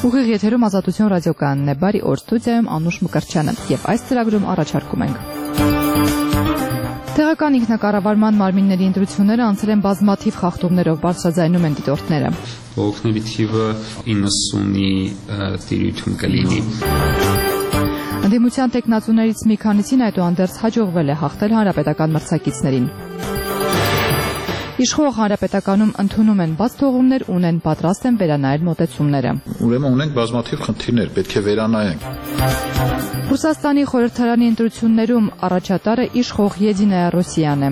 Ուղիղ եթերում Ազատություն ռադիոկայանն է, բարի օր, ստուդիայում Անուշ Մկրտչյանը, եւ այս ծրագրում առաջարկում ենք. Տեղական ինքնակառավարման մարմինների ընտրությունները անցել են բազմաթիվ խախտումներով, բարձրաձայնում են դիտորդները. Բողոքների թիվը 90-ի տիրույթում կլինի. Ընդդիմության տեխնացուներից մի քանիսին այդուհանդերձ հաջողվել է հաղթել հանրապետական մրցակիցներին. Իշխող հանրապետականում ընդունում են բաց թողումներ, ունեն պատրաստ են վերանայել մոտեցումները. Ուրեմն ունենք բազմաթիվ խնդիրներ, պետք է վերանայենք. Ռուսաստանի խորհրդարանի ընտրություններում առաջատարը իշխող Եդինայա Ռոսիան է.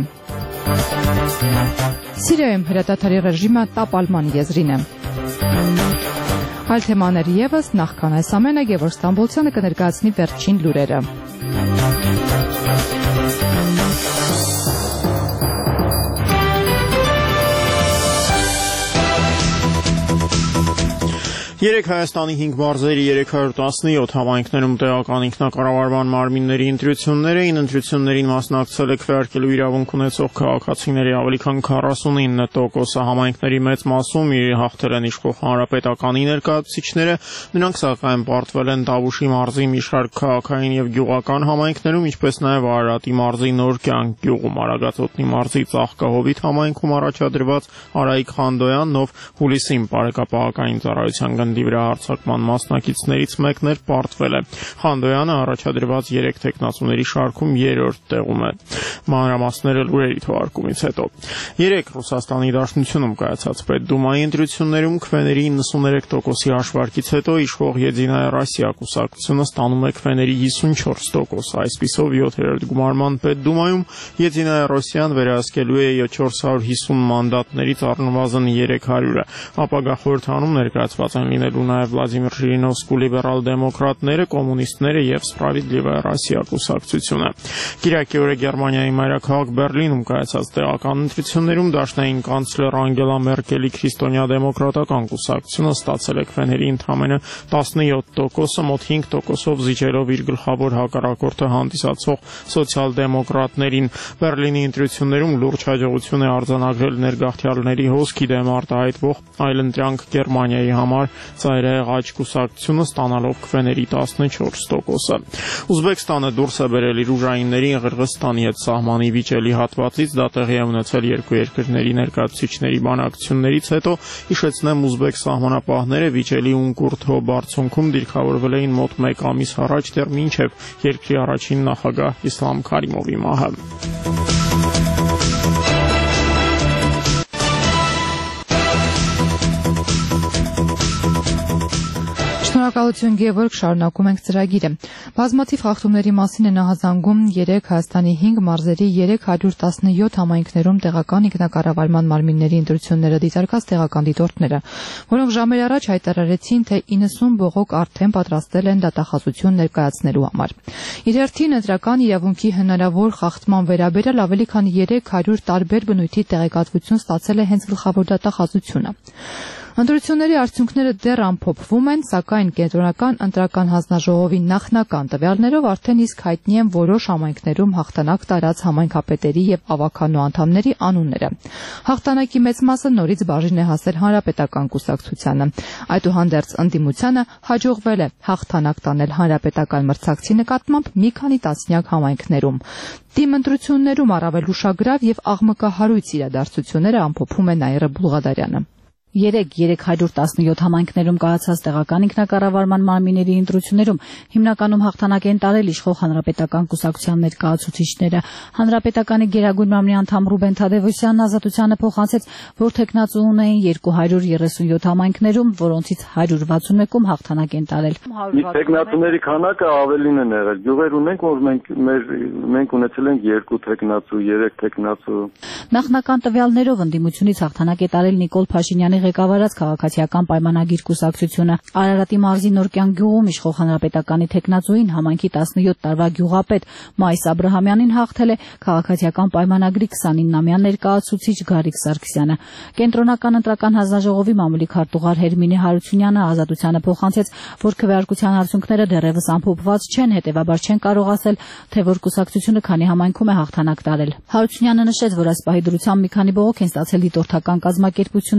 Սիրիայում հրադադարի ռեժիմը տապալման եզրին է. Այլ թեմաներ ևս, նախքան այս ամենը Գևորգ Ստամբոլցյանը կներկայացնի վերջին լուրերը. Երեք Հայաստանի 5 մարզերի 317 համայնքներում տեղական ինքնակառավարման մարմինների ընտրություններ էին. Ընտրություններին մասնակցել է քվեարկելու իրավունք ունեցող քաղաքացիների ավելի քան 49%-ը. Համայնքների մեծ մասում հաղթել են իշխող հանրապետականի ներկայացուցիչները. Նրանք սակայն պարտվել են Տավուշի մարզի մի շարք քաղաքային եւ գյուղական համայնքներում, ինչպես նաեւ Արարատի մարզի Նոր կյանք գյուղում, Արագածոտնի մարզի Ծաղկահովիտ համայնքում առաջադրված Արայիկ Խանդոյանն, ով հուլիսին Բարեկապահական ծառայության վրա հարձակման մասնակիցներից մեկն էր, պարտվել է. Խանդոյանը առաջադրված 3 տեխնացուների շարքում 3-րդ տեղում է. Մանրամասները լուրերի թողարկումից հետո. 3 Ռուսաստանի Դաշնությունում կայացած Պետդումայի ընտրություններում քվեների 93%-ի հաշվարկից հետո իշխող Եդինայա Ռոսիա կուսակցությունը ստանում է քվեների 54%. Այսպիսով 7-րդ գումարման Պետդումայում Եդինայա Ռոսիան վերահսկելու է 450 մանդատներից առնվազն 300-ը. Ապագա խորհրդանում ներկայացված են լինելու նաև Վլադիմիր Ժիրինովսկու լիբերալ դեմոկրատները, կոմունիստները եւ Սպրավիդլիվայա Ռոսիա կուսակցությունը. Կիրակի օրը Գերմանիայի մայրաքաղաք Բերլինում կայացած տեղական ընտրություններում դաշնային կանցլեր Անգելա Մերկելի քրիստոնյա դեմոկրատական կուսակցությունը ստացել է քվեների ընդամենը 17%-ը, մոտ 5%-ով զիջելով իր գլխավոր հակառակորդը հանդիսացող սոցիալ-դեմոկրատներին. Բերլինի ընտրություններում լուրջ հաջողություն է արձանագրել ներգաղթյալների հոսքի դեմ արտահայտվող այլընտրանք Գերմանիայի համար ծայրահեղ աճ կուսակցությունը ստանալով քվեների 14%-ը. Ուզբեկստանը դուրս է բերել իր ուժայիններին Ղրղըզստանի հետ սահմանի վիճելի հատվածից. Դա տեղի է ունեցել երկու երկրների ներկայացուցիչների բանակցություններից հետո. Հիշեցնեմ, ուզբեկ սահմանապահները վիճելի Ունկուրթո բարձունքում դիրքավորվել էին մոտ 1 ամիս առաջ, դեռ մինչև երկրի առաջին նախագահ Իսլամ Քարիմովի մահը. Շնորհակալություն Գևորգ, շարունակում ենք ծրագիրը. Բազմաթիվ խախտումների մասին է նախազանգում 3 Հայաստանի 5 մարզերի 317 համայնքներում տեղական ինքնակառավարման մարմինների ընտրությունները դիտարկած տեղական դիտորդները, որոնք ժամեր առաջ հայտարարեցին, թե 90 բողոք արդեն պատրաստել են դատախազություն ներկայացնելու համար. Իր հերթին ընտրական իրավունքի հնարավոր խախտման վերաբերյալ ավելի քան 300 տարբեր բնույթի տեղեկատվություն ստացել է հենց գլխավոր դատախազությունը. Ընտրությունների արդյունքները դեռ ամփոփվում են, սակայն կենտրոնական ընտրական հանձնաժողովի նախնական տվյալներով արդեն իսկ հայտնի են որոշ համայնքներում հաղթանակ տարած համայնքապետերի եւ ավականու անդամների անունները. Հաղթանակի մեծ մասը նորից բաժին է հասել հանրապետական կուսակցությանը. Այդուհանդերձ ընդդիմությանը հաջողվել է հաղթանակ տանել հանրապետական մրցակցի նկատմամբ մի քանի տասնյակ համայնքներում. Թիմ ընտրություններում առավել ուշագրավ եւ աղմկահարույց իրադարձությունները ամփոփում է Նաիրա Բուլղադարյանը. 317 համայնքներում կայացած տեղական ինքնակառավարման մարմինների ընտրություններում հիմնականում հաղթանակ են տարել իշխող հանրապետական կուսակցության ներկայացուցիչները. Հանրապետականի գերագույն մարմնի անդամ Ռուբեն Թադևոսյանն Ազատությանը փոխանցեց, որ տեխնացու ունեին 237 համայնքներում, որոնցից 161-ում հաղթանակ են տարել. Տեխնացուների քանակը ավելին են եղել. Գյուղեր ունենք, որ մենք ունեցել ենք 2 տեխնացու, 3 տեխնացու. Նախնական տվյալներով ընդդիմությունից հաղթանակ է տարել Նիկոլ Փաշինյանի ղեկավարած քաղաքացիական պայմանագիր կուսակցությունը. Արարատի մարզի Նոր կյանք գյուղում իշխող հանրապետականի տեխնացուին համայնքի 17 տարվա գյուղապետ Մայիս Աբրահամյանին հաղթել է քաղաքացիական պայմանագրի 29-ամյա ներկայացուցիչ Գարիկ Սարգսյանը. Կենտրոնական ընտրական հանձնաժողովի մամուլի քարտուղար Հերմինե Հարությունյանը Ազատությանը փոխանցեց, որ քվեարկության արդյունքները դեռևս ամփոփված չեն, հետևաբար չեն կարող ասել, թե որ կուսակցությունը քանի համայնքում է հաղթանակ տարել. Հարությունյանը նշեց, որ այս պահի դրությամբ մի քանի բողոք են ստացել դիտորդական կազմակերպություններից,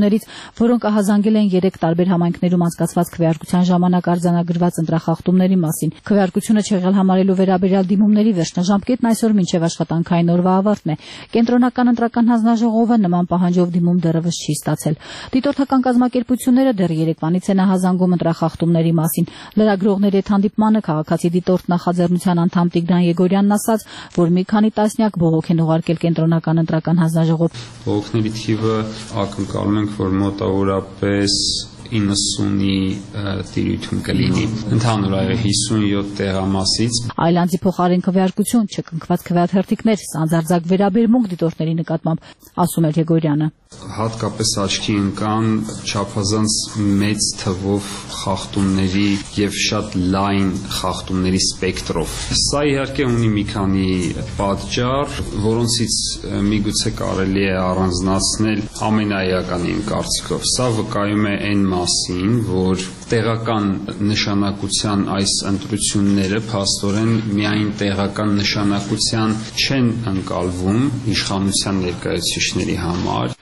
որոնք ահազանգել են 3 տարբեր համայնքներում անցկացված քվեարկության ժամանակ արձանագրված ընտրախախտումների մասին։ Քվեարկությունը չեղյալ համարելու վերաբերյալ դիմումների վերջնաժամկետն այսօր մինչև աշխատանքային օրվա ավարտն է։ Կենտրոնական ընտրական հանձնաժողովը նման պահանջով դիմում դեռևս չի ստացել։ Դիտորդական կազմակերպությունները դեռ երեկվանից են ահազանգում ընտրախախտումների մասին։ Լրագրողների հետ հանդիպմանը քաղաքացի դիտորդ նախաձեռնության անդամ Տիգրան Եգորյանն ասաց, որ մի քանի տասնյակ բողոք են ուղարկել կենտրոնական ընտրական հանձնաժողով։ Բողոքների թիվը ակնկալում ենք, որ մոտավորապես 90-ի տիրույթում կլինի։ Ընդհանուր այո 57 տեղամասից։ Այլ անձի փոխարեն քվեարկություն, չկնքված քվեաթերթիկներ, սանձարձակ վերաբերմունք դիտորդների նկատմամբ, ասում էր Եգորյանը։ Հատկապես աչքի ընկան չափազանց մեծ թվով խախտումների եւ շատ լայն խախտումների սպեկտրով։ Սա իհարկե ունի մի քանի պատճառ, որոնցից միգուցե կարելի է առանձնացնել ամենաէականը իմ կարծիքով։ Սա վկայում է այն մասին, որ տեղական նշանակության այս ընտրությունները փաստորեն միայն տեղական նշանակության չեն ընկալվում իշխանության ներկայացուցիչների համար։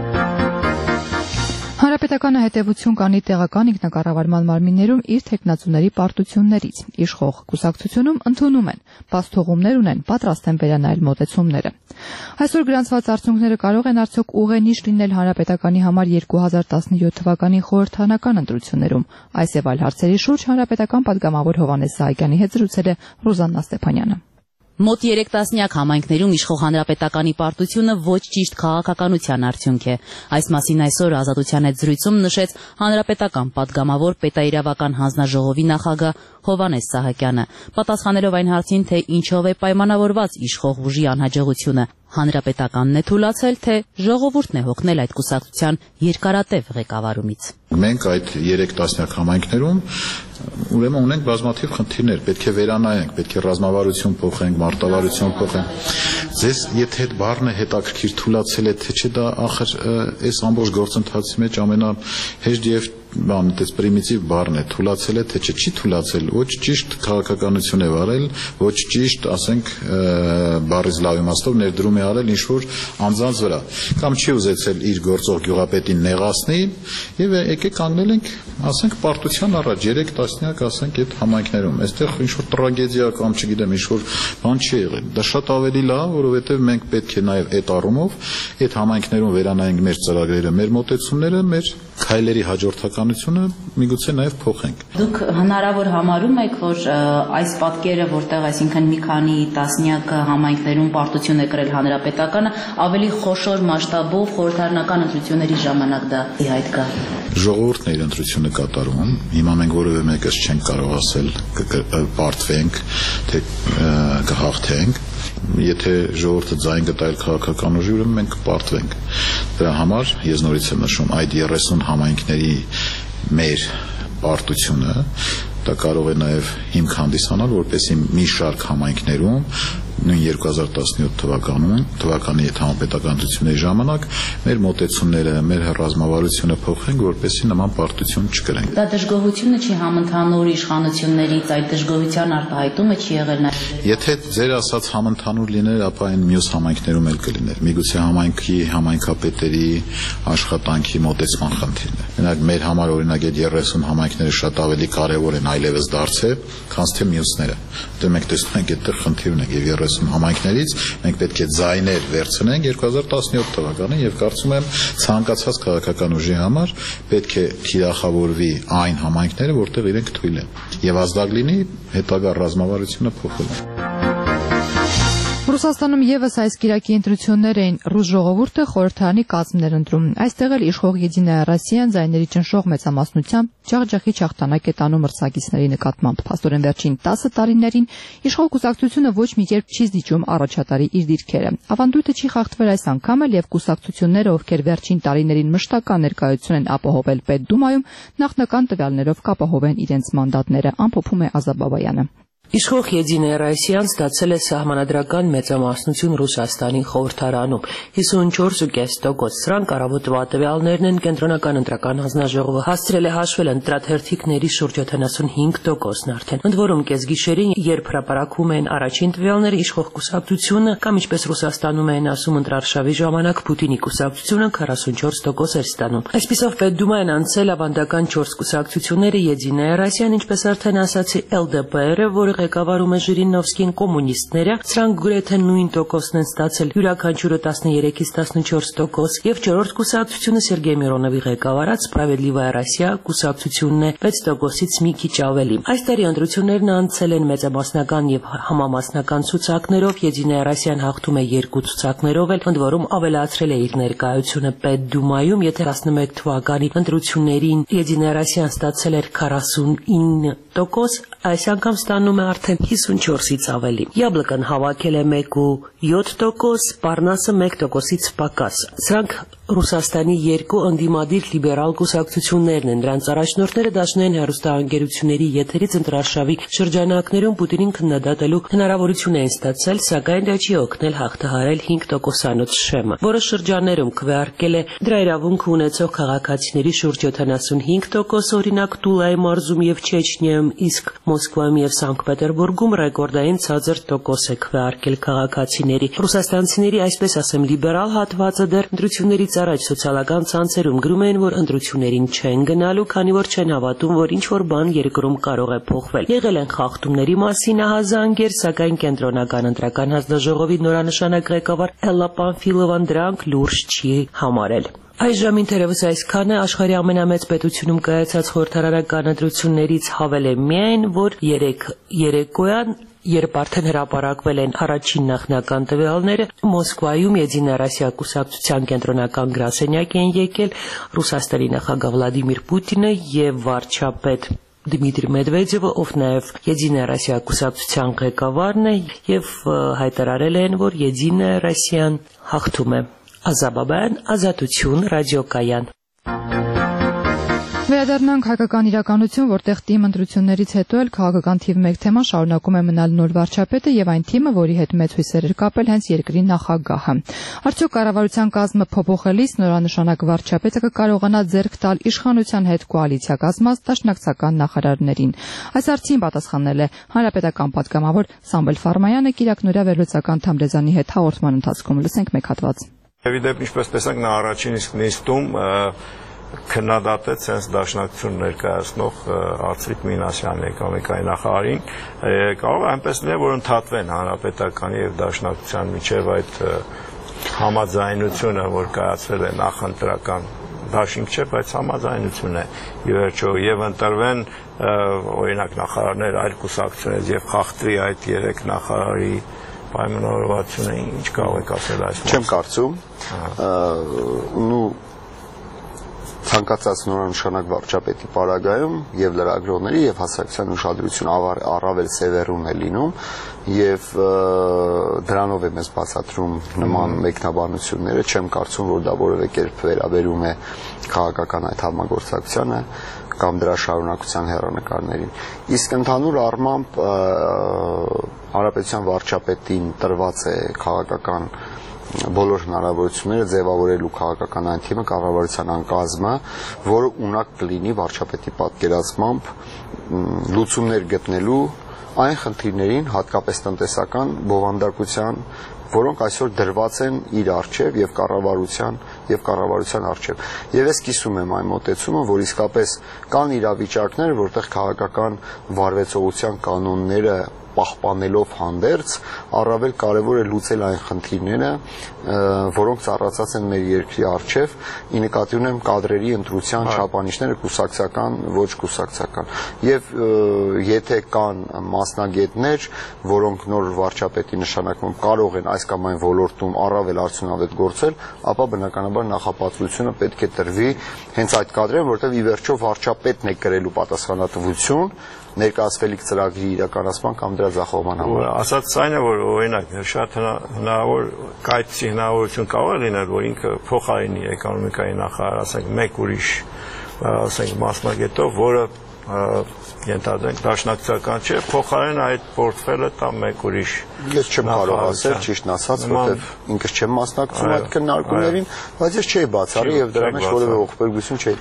Հանրապետականը հետևություն կանի տեղական ինքնակառավարման մարմիններում իր թեկնածուների պարտություններից։ Իշխող կուսակցությունում ընդունում են, բացթողումներ ունեն, պատրաստ են վերանայել մոտեցումները։ Այսօր գրանցված արդյունքները կարող են արդյոք ուղենիշ լինել Հանրապետականի համար 2017 թվականի խորհրդարանական ընտրություններում։ Այս եւ այլ հարցերի շուրջ հանրապետական падգամավոր Հովհաննես Սահակյանի հետ զրուցել է Ռուզաննա Ստեփանյանը։ Մոտ 3 տասնյակ համայնքներում իշխող հանրապետականի պարտությունը ոչ ճիշտ քաղաքականության արդյունք է։ Այս մասին այսօր Ազատության հետ զրույցում նշեց հանրապետական падգամավոր պետաիրավական հանձնաժողովի նախագահ Հովհաննես Սահակյանը, պատասխանելով այն հարցին, թե ինչով է պայմանավորված իշխող ուժի անհաջողությունը, հանրապետականն է թուլացել, թե ժողովուրդն է հոգնել այդ կուսակցության երկարատև ղեկավարումից։ Մենք այդ 3 տասնյակ համայնքներում ուրեմն ունենք բազմաթիվ խնդիրներ, պետք է վերանայենք, պետք է ռազմավարություն փոխենք, մարտավարություն փոխենք։ Ձեզ եթե այդ բառն է հետաքրքիր թուլացել է, թե չէ, դա ախր այս ամբողջ գործընթացի մեջ ամենահեշտ եւ այդպես պրիմիտիվ բառն է, թուլացել է, թե չի թուլացել, ոչ ճիշտ քաղաքականություն է վարել, ոչ ճիշտ, ասենք, բառից լավ իմաստով ներդրում է արել ինչ-որ անձանց վրա, կամ չի ուզեցել իր գործող գյուղապետին նեղացնի, եւ եկեք կանգնել ենք, ասենք, պարտության առաջ 3 տասնյակ, ասենք, այդ համայնքներում, այստեղ ինչ-որ տրագեդիա կամ չգիտեմ, ինչ-որ բան չի եղել։ Դա շատ ավելի լավ, որովհետեւ մենք պետք է նաեւ այդ առումով այդ համայնքներում վերանայենք մեր ծրագրերը, մեր մոտեցումները, մեր քայլերի հաջորդականությունը միգուցե նաև փոխենք։ Դուք հնարավոր համարում եք, որ այս պատկերը, որտեղ այսինքն մի քանի տասնյակ համայնքներում պարտություն է կրել հանրապետականը, ավելի խոշոր մասշտաբով խորհրդարանական ընտրությունների ժամանակ դա ի հայտ գա։ Ժողովուրդն է իր ընտրությունը կատարում։ Հիմա մենք որևէ մեկս չենք կարող ասել պարտվենք, թե կհաղթենք։ Եթե ժողովուրդը ձայն գտայել քաղաքական ուժի, ուրեմն մենք կպարտվենք։ Դրա համար ես նորից եմ նշում, այդ 30 համայնքների մեր պարտությունը դա կարող է նաև հիմք հանդիսանալ, որպեսզի մի շարք համայնքներում նույն 2017 թվականի համապետական ընտրությունների ժամանակ մեր մոտեցումները, մեր ռազմավարությունը փոխենք, որպեսզի նման պարտություն չկրենք։ Դա դժգոհությունը չի համընդհանուր իշխանություններից, այդ դժգոհության արտահայտումը չի եղել նաև։ Եթե ձեր ասած համընդհանուր լիներ, ապա այն մյուս համայնքներում էլ կլիներ։ Միգուցե համայնքի, համայնքապետերի աշխատանքի մոտեցման խնդիրն է։ Մենակ մեր համար օրինակ այդ 30 համայնքները շատ ավելի կարևոր են այլևս դարձել, քան թե մյուսները։ Դե մենք տեսնում ենք այդտեղ խնդիր ունենք եւ 30 համայնքներից մենք պետք է ձայներ վերցնենք 2017 թվականին եւ կարծում եմ ցանկացած քաղաքական ուժի համար պետք է թիրախավորվի այն համայնքները, որտեղ իրենք թույլ են եւ ազդակ լինի հետագա ռազմավարությունը փոխելու։ Ռուսաստանում եւս այս կիրակի ընտրություններ էին, ռուս ժողովուրդը խորհրդարանի կազմներ ընտրում։ Այստեղ էլ իշխող Եդինայա Ռոսիան ձայների ճնշող մեծամասնությամբ ջախջախի չախտանակ է տանում մրցակիցների նկատմամբ։ Փաստորեն վերջին 10 տարիներին իշխող կուսակցությունը ոչ մի կերպ չի զիջում առաջատարի իր դիրքերը։ Ավանդույթը չի խախտվել այս անգամ էլ եւ կուսակցությունները, ովքեր վերջին տարիներին մշտական ներկայություն են ապահովել Պետդումայում, նախնական տվյալներով կապահովեն իրենց մանդատները, ամփոփում է Ազատ Բաբայանը։ Իշխող Եդինայա Ռոսիան ստացել է սահմանադրական մեծամասնություն Ռուսաստանի խորհրդարանում 54.5%. Սրանք առավոտվա տվյալներն են կենտրոնական ընտրական հանձնաժողովը հասցրել է հաշվել ընտրաթերթիկների շուրջ 75%-ն արդեն։ Ընդ որում կեսգիշերին, երբ հրապարակվում են առաջին տվյալները, իշխող կուսակցությունը կամ ինչպես Ռուսաստանում են ասում ընտրարշավի ժամանակ Պուտինի կուսակցությունը 44% էր ստանում։ Այսպիսով Պետդումային անցել ավանդական 4 կուսակցությունները Եդինայա Ռոսիան, ինչպես արդեն ասացի, LDPR-ը, որը ղեկավարում է Ժիրինովսկին, կոմունիստները, սրանք գրեթե նույն տոկոսն են ստացել, յուրաքանչյուրը 13-ից 14%, եւ չորրորդ կուսակցությունը Սերգեյ Միրոնովի ղեկավարած Սպրավեդլիվայա Ռոսիա կուսակցությունն է 6%-ից մի քիչ ավելի։ Այս տարի ընտրություններն անցել են մեծամասնական եւ համամասնական ցուցակներով, Եդինայա Ռոսիան հաղթում է 2 ցուցակներով, ընդ որում ավելացրել է իր ներկայությունը Պետդումայում, եթե 11 թվականի ընտրություններին Եդինայա Ռոսիան ստացել էր 49%, այս անգամ ստանում է արդեն 54-ից ավելի։ Յաբլկան հավաքել է 1.7%, Պարնասը 1%-ից պակաս։ Սրանք Ռուսաստանի երկու ընդդիմադիր լիբերալ կուսակցություններն են, դրանց առաջնորդները դաշնային հեռուստաընկերությունների եթերից ընտրարշավի շրջանակներում Պուտինին քննադատելու հնարավորություն էին ստացել, սակայն դա չի օգնել հաղթահարել 5%-անոց շեմը, որը շրջաններում քվեարկել է դրա իրավունք ունեցող քաղաքացիների շուրջ 75%, օրինակ Տուլայի մարզում եւ Չեչնիայում, իսկ Մոսկվայում եւ Սանկտ Պետերբուրգում ռեկորդային ցածր տոկոս է քվեարկել քաղաքացիների։ Ռուսաստանցիների, այսպես ասեմ, լիբերալ հատվածը դեռ ընտրություններից առաջ սոցիալական ցանցերում գրում են, որ ընտրություններին չեն գնալու, քանի որ չեն հավատում, որ ինչ-որ բան երկրում կարող է փոխվել։ Եղել են խախտումների մասին ահազանգեր, սակայն կենտրոնական ընտրական հանձնաժողովի նորանշանակ ղեկավար Էլլա Պանֆիլովան դրանք լուրջ չի համարել։ Այժմ թերևս այսքան է, աշխարհի ամենամեծ պետությունում կայացած խորհրդարարական ընտրություններից հավել է միայն, որ երեկոյան, երբ արդեն հրապարակվել են առաջին նախնական տվյալները, Մոսկվայում Եդինայա Ռոսիա կուսակցության կենտրոնական գրասենյակ են եկել Ռուսաստանի նախագահ Վլադիմիր Պուտինը եւ վարչապետ Դմիտրի Մեդվեդևը, ով նաև Եդինայա Ռոսիա կուսակցության ղեկավարն է, եւ հայտարարել են, որ Եդինայա Ռոսիան հաղթում է։ Ազաբաբյան, Ազատություն, ռադիոկայան։ Վերադառնանք հայկական իրականություն, որտեղ թիմ ընտրություններից հետո էլ քաղաքական թիվ 1 թեման շարունակում է մնալ նոր վարչապետը եւ այն թիմը, որի հետ մեծ հույսեր էր կապել հենց երկրի նախագահը։ Արդյոք կառավարության կազմը փոփոխելիս նորանշանակ վարչապետը կկարողանա ձեռք տալ իշխանության հետ կոալիցիա կազմած դաշնակցական նախարարներին։ Այս հարցին պատասխանել է հանրապետական պատգամավոր Սամվել Ֆարմայանը Կիրակնորյա վերլուծական Թամրեզյանի հետ հաղորդման ընթացքում։ Լսենք մեկ հատված։ Դեպի ինչպես տեսանք նա առաջին իսկ նիստում քննադատեց հենց դաշնակցություն ներկայացնող Արծվիկ Մինասյանի էկոնոմիկայի նախարարին, կարող է այնպես լինել, որ ընդհատվեն հանրապետականի եւ դաշնակցության միջև այդ համաձայնությունը, որ կայացվել է նախընտրական դաշինք չէ, բայց համաձայնություն է ի վերջո եւ ընտրվեն օրինակ նախարարներ այլ կուսակցություններից եւ խախտվի այդ 3 նախարարի պայմանավորվածությունը, ինչ կարող եք ասել այս մասին։ Չեմ կարծում, ցանկացած նորանշանակ վարչապետի պարագայում եւ լրագրողների եւ հասարակության ուշադրությունը առավել սևեռուն է լինում եւ դրանով է մեզ բացատրում նման մեկնաբանությունները։ Չեմ կարծում, որ դա որևէ կերպ վերաբերում է քաղաքական այդ համագործակցությանը կամ դրա շարունակության հեռանկարներին։ Իսկ ընդհանուր առմամբ հանրապետության վարչապետին տրված է քաղաքական բոլոր հնարավորությունները ձևավորելու քաղաքական այն թիմը, կառավարության անկազմը, որը ունակ կլինի վարչապետի պատկերացմամբ լուծումներ գտնելու այն խնդիրներին, հատկապես տնտեսական բովանդակության, որոնք այսօր դրված են իր առջև եւ կառավարության առջև։ Եվ ես կիսում եմ այն մոտեցումը, որ իսկապես կան իրավիճակներ, որտեղ քաղաքական վարվեցողության կանոնները պահպանելով հանդերձ առավել կարևոր է լուծել այն խնդիրները, որոնք ծառացած են մեր երկրի առջև, ի նկատի ունեմ կադրերի ընտրության չափանիշները կուսակցական, ոչ կուսակցական։ Եվ եթե կան մասնագետներ, որոնք նոր վարչապետի նշանակմամբ կարող են այս կամ այն ոլորտում առավել արդյունավետ գործել, ապա բնականաբար նախապատվությունը պետք է տրվի հենց այդ կադրերին, որտեղ ի վերջո վարչապետն է կրելու պատասխանատվություն ներկայացվելիք ծրագրի իրականացման կամ դրա ձախողման համար։ Ասած այն է, որ օրինակ շատ հնարավոր կայացի հնարավորություն կարող է լինել, որ ինքը փոխարինի էկոնոմիկայի նախարար, ասենք մեկ ուրիշ ասենք մասնագետով, որը ենթադրենք դաշնակցական չէ, փոխարեն այդ պորտֆելը տա մեկ ուրիշ։ Ես չեմ կարող ասել, ճիշտն ասած, որտեղ ինքս չեմ մասնակցում այդ քննարկումներին, բայց ես չէի բացառի եւ դրա մեջ որևէ ողբերգություն չէի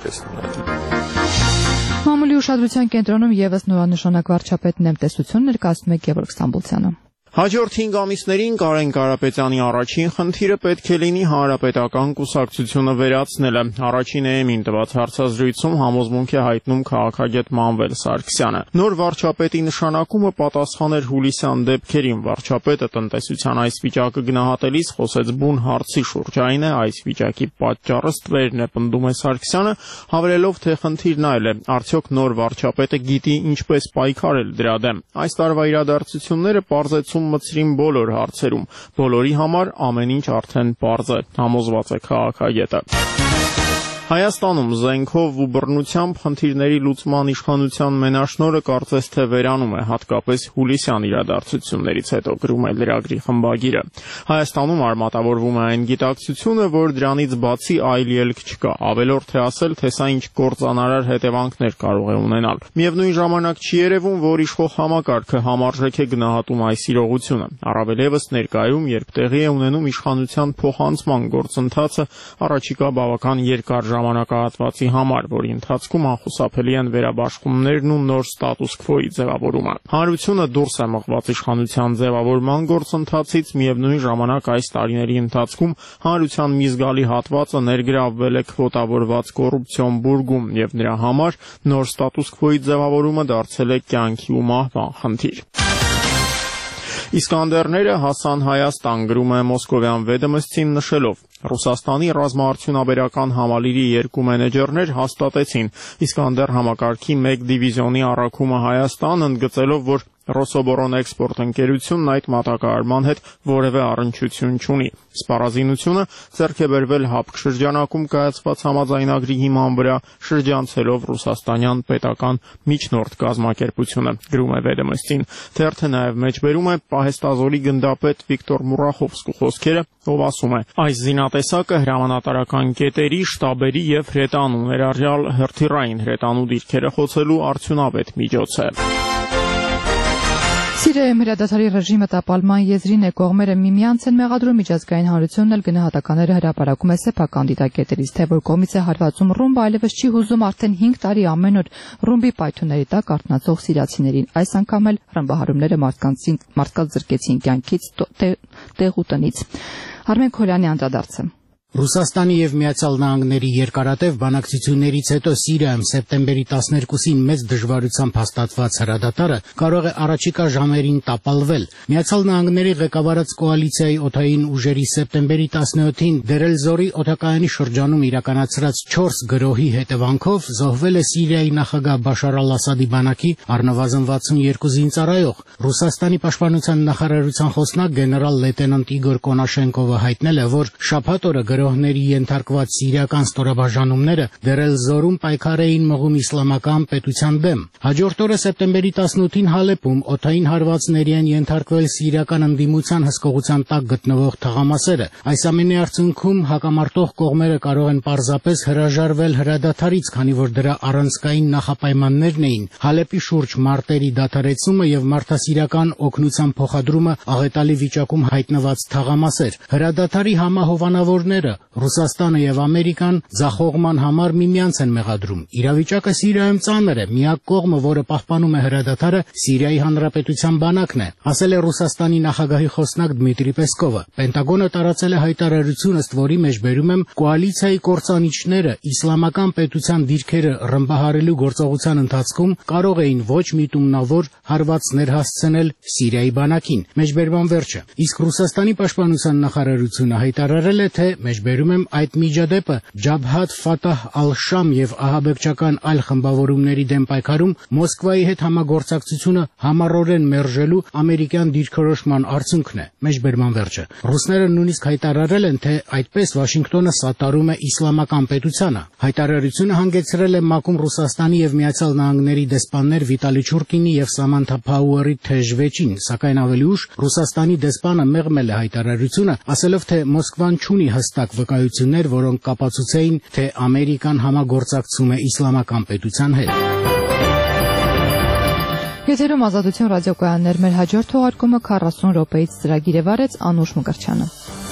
տեսնում։ Մամուլի ուշադրության կենտրոնում եւս նորանշանակ վարչապետն տնտեսություն ներկայացնում է Գևորգ Ստամբուլցյանը։ Հաջորդ 5 ամիսներին Կարեն Կարապետյանի առաջին խնդիրը պետք է լինի հանրապետական կուսակցությունը վերացնելը։ Առաջին EM-ին տված հարցազրույցում համոզմունք է հայտնում քաղաքագետ Մանվել Սարգսյանը։ Նոր վարչապետի նշանակումը պատասխան էր հուլիսյան դեպքերին։ Վարչապետը տնտեսության այս վիճակը գնահատելիս խոսեց բուն հարցի շուրջ, այն է այս վիճակի պատճառը ստվերն է, պնդում է Սարգսյանը, հավելելով, թե խնդիրն այլ է, արդյոք նոր վարչապետը գիտի ինչպես պայքարել դրա դեմ։ Այս տարվա իրադարձությունները պարզեցում մտցրին բոլոր հարցերում, բոլորի համար ամեն ինչ արդեն պարզ է, համոզված է քաղաքագետը։ Հայաստանում զենքով ու բռնությամբ խնդիրների լուծման իշխանության մենաշնորհը կարծես թե վերանում է, հատկապես հուլիսյան իրադարձություններից հետո, գրում է լրագրի խմբագիրը։ Հայաստանում արմատավորվում է այն գիտակցությունը, որ դրանից բացի այլ ելք չկա, ավելորդ է ասել, թե սա ինչ կործանարար հետևանքներ կարող է ունենալ։ Միևնույն ժամանակ չի երևում, որ իշխող համակարգը համարժեք է գնահատում այս իրողությունը։ Առավել ևս ներկայում, երբ տեղի է ունենում իշխանության փոխանցման գործընթացը, առաջիկա բավական երկար ժամանակահատվածի համար, որի ընթացքում անխուսափելի են վերաբաշխումներն ու նոր ստատուս քվոյի ձևավորումը։ Հանրությունը դուրս է մղված իշխանության ձևավորման գործընթացից, միևնույն ժամանակ այս տարիների ընթացքում հանրության մի զգալի հատվածը ներգրավվել է քվոտավորված կոռուպցիոն բուրգում եւ նրա համար նոր ստատուս քվոյի ձևավորումը դարձել է կյանքի ու մահվան խնդիր։ Իսկանդերները հասան Հայաստան, գրում է Մոսկովյան Վեդոմստին նշելով. Ռուսաստանի ռազմաարդյունաբերական համալիրի 2 մենեջերներ հաստատեցին Իսկանդեր համակարգի 1 դիվիզիոնի առաքումը Հայաստան, ընդգծելով, որ Ռոսոբորոնեքսպորտ ընկերությունն այդ մատակարարման հետ որևէ առնչություն չունի։ Սպառազինությունը ձեռք է բերվել ՀԱՊԿ շրջանակում կայացված համաձայնագրի հիման վրա, շրջանցելով ռուսաստանյան պետական միջնորդ կազմակերպությունը, գրում է Վեդոմստին։ Թերթը նաև մեջբերում է պահեստազորի գնդապետ Վիկտոր Մուրախովսկու խոսքերը, ով ասում է. այս զինատեսակը հրամանատարական կետերի, շտաբերի եւ հրետանու ներառյալ հրթիռային հրետանու դիրքերը խոցելու արդյունավետ միջոց է։ Սիրիայում հրադադարի ռեժիմը տապալման եզրին է, կողմերը միմյանց են մեղադրում, միջազգային հանրությունն էլ գնահատականները հրապարակում է սեփական դիտակետերից, թե որ կողմից է հարվածում ռումբը այլևս չի հուզում արդեն 5 տարի ամեն օր ռումբի պայթունների տակ արթնացող սիրիացիներին։ Այս անգամ էլ ռմբահարումները մարդկանց զրկեցին կյանքից, տեղ ու տնից։ Արմեն Քոլյանի անդրադարձը։ Ռուսաստանի եւ Միացյալ Նահանգների երկարատև բանակցություններից հետո Սիրիայում սեպտեմբերի 12-ին մեծ դժվարությամբ հաստատված հրադադարը կարող է առաջիկա ժամերին տապալվել։ Միացյալ Նահանգների ղեկավարած կոալիցիայի օդային ուժերի սեպտեմբերի 17-ին Դերել-Զորի օդակայանի շրջանում իրականացրած 4 գրոհի հետևանքով զոհվել է Սիրիայի նախագահ Բաշար al-Ասադի բանակի առնվազն 62 զինծառայող։ Ռուսաստանի պաշտպանության նախարարության խոսնակ գեներալ լեյտենանտ Իգոր Կոնաշենկովը հայտնել է, որ շաբաթ օրը գրոհների ենթարկված սիրիական ստորաբաժանումները Դերել-Զորում պայքար էին մղում իսլամական պետության դեմ։ Հաջորդ օրը սեպտեմբերի 18-ին Հալեպում օդային հարվածների են ենթարկվել սիրիական ընդդիմության հսկողության տակ գտնվող թղամասերը։ Այս ամենի արդյունքում հակամարտող կողմերը կարող են պարզապես հրաժարվել հրադադարից, քանի որ դրա առանցքային նախապայմաններն էին Հալեպի շուրջ մարտերի դադարեցումը եւ մարդասիրական օգնության փոխադրումը աղետալի վիճակում հայտնված թղամասեր։ Հրադադարի համահովանավորները Ռուսաստանը եւ Ամերիկան ձախողման համար միմյանց են մեղադրում։ Իրավիճակը Սիրիայում ծանր է։ Միակ կողմը, որը պահպանում է հրադադարը, Սիրիայի Հանրապետության բանակն է, ասել է Ռուսաստանի նախագահի խոսնակ Դմիտրի Պեսկովը։ Պենտագոնը տարածել է հայտարարություն, ըստ որի մեջ բերում եմ կոալիցիայի կործանիչները իսլամական պետության դիրքերը ռմբահարելու գործողության ընթացքում կարող էին ոչ միտումնավոր հարվածներ հասցնել Սիրիայի բանակին։ Մեջբերման վերջը։ Իսկ Ռուսաստանի պաշտպանության նախարարությունը հայտարարել է, թե մեջբերում եմ այդ միջադեպը Ջաբհաթ Ֆաթահ ալ-Շամ եւ ահաբեկչական այլ խմբավորումների դեմ պայքարում Մոսկվայի հետ համագործակցությունը համառորեն մերժելու ամերիկյան դիրքորոշման արդյունքն է։ Մեջբերման վերջը։ Ռուսները նույնիսկ հայտարարել են, թե այդպես Վաշինգտոնը սատարում է իսլամական պետությանը։ Հայտարարությունը հանգեցրել է ՄԱԿ-ում Ռուսաստանի եւ Միացյալ Նահանգների դեսպաններ Վիտալի Չուրկինի եւ Սամանթա Փաուերի թեժվեճին, սակայն ավելի ուշ Ռուսաստանի դեսպանը մեղմել է հայտարարությունը, ասելով, թե Մոսկվան չունի հստակ տեսակ վկայություններ, որոնք կապացուցեին, թե Ամերիկան համագործակցում է իսլամական պետության հետ։ Եթերում Ազատություն ռադիոկայաններ, մեր հաջորդ թողարկումը 40 րոպեից ծրագիր է վարեց Անուշ Մկրտչյանը։